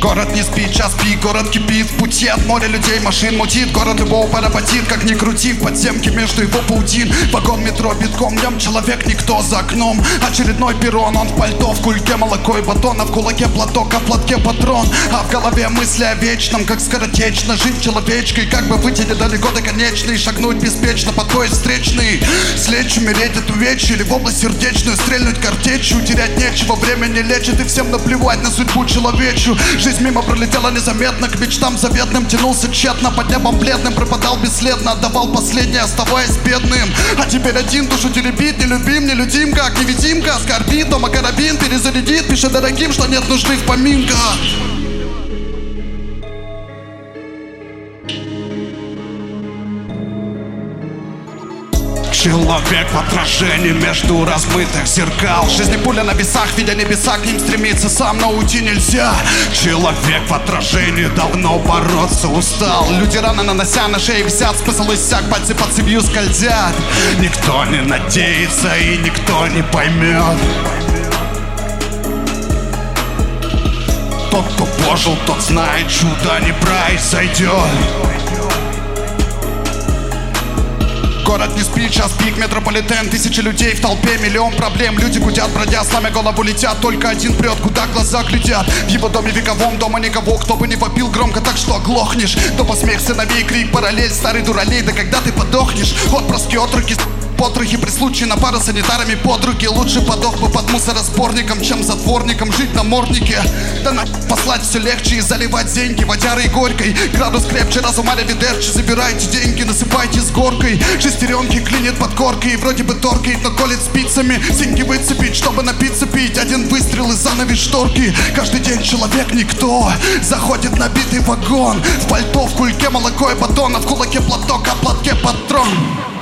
Город не спит, час пик, город кипит. В пути от моря людей, машин мутит. Город любого парапатит, как ни крути. В подземке между его паутин. Вагон метро битком, в нем человек никто за окном. Очередной перрон, он в пальто, в кульке молоко и батон. А в кулаке платок, а в платке патрон. А в голове мысли о вечном, как скоротечно жить человечкой. Как бы выйти недалеко до конечной, шагнуть беспечно под поезд встречный. Слечь, умереть от увечья или в область сердечную стрельнуть картечью. Терять нечего, время не лечит и всем наплевать на судьбу человечью. Жизнь мимо пролетела незаметно, к мечтам заветным тянулся тщетно. Под небом бледным пропадал бесследно, отдавал последнее, оставаясь бедным. А теперь один душу теребит, нелюбим, нелюдим, как невидимка. Оскорбит, дома карабин перезарядит, пишет дорогим, что нет нужды в поминках. Человек в отражении между размытых зеркал. Жизни пуля на весах, видя небеса, к ним стремиться сам, но уйти нельзя. Человек в отражении давно бороться устал. Люди рано нанося на шее висят, смысл иссяк, пальцы под цепью скользят. Никто не надеется и никто не поймет. Тот, кто пожил, тот знает, чудо не произойдет. Город не спит, час пик, метрополитен. Тысячи людей в толпе, миллион проблем. Люди гудят, бродя, сломя голову летят. Только один прет, куда глаза глядят. В его доме вековом, дома никого. Кто бы не вопил громко, так что оглохнешь. Дома смех сыновей, крик, параллель. Старый дуралей, да когда ты подохнешь? Отпрыски, отроки, потрохи. При случае на пару санитарами под руки. Лучше подох бы под мусоросборником, чем затворником жить на морднике. Да на послать все легче и заливать деньги водярой и горькой. Градус крепче, разум аривидерчи. Забирайте деньги, насыпайте с горкой. Шестеренки клинит под коркой. Вроде бы торкает, но колет спицами. Синьки выцепить, чтобы напиться пить. Один выстрел и занавес шторки. Каждый день человек никто. Заходит набитый вагон. В пальто, в кульке молоко и батон. А в кулаке платок, а в платке патрон.